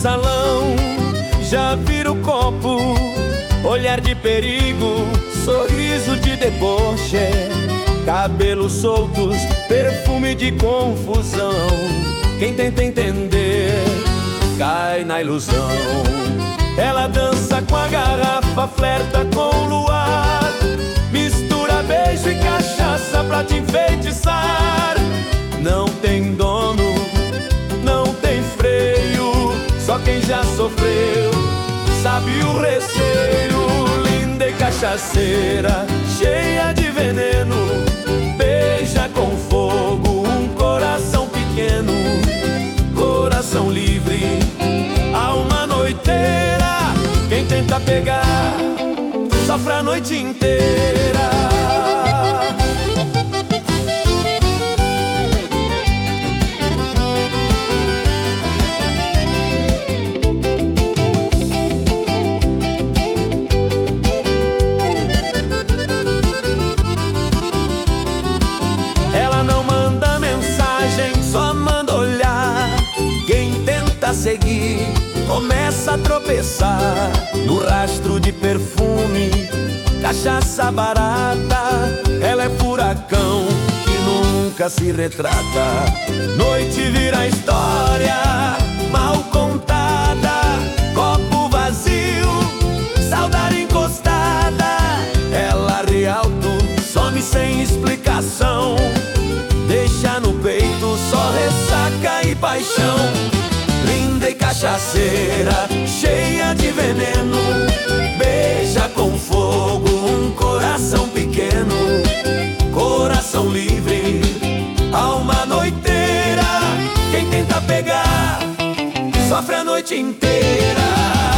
salão, já vira o copo, olhar de perigo, sorriso de deboche, cabelos soltos, perfume de confusão. Quem tenta entender, cai na ilusão. Ela dança com a garrafa, flerta com o luar, mistura beijo e cachaça pra te enfeitiçar. Não tem dono, não tem freio, só quem já sofreu sabe o receio. Linda e cachaceira, cheia de veneno, beija com fogo um coração pequeno. Coração livre, alma noiteira, quem tenta pegar sofre a noite inteira. Ela não manda mensagem, só manda olhar. Quem tenta seguir começa a tropeçar no rastro de perfume, cachaça barata. Ela é furacão que nunca se retrata. Noite vira história mal contada, copo vazio, saudade encostada. Ela realto, some sem explicação, deixa no peito só ressaca e paixão. Linda e cachaceira, cheia de veneno, beija com fogo um coração pequeno. Coração livre, alma noiteira, quem tenta pegar sofre a noite inteira.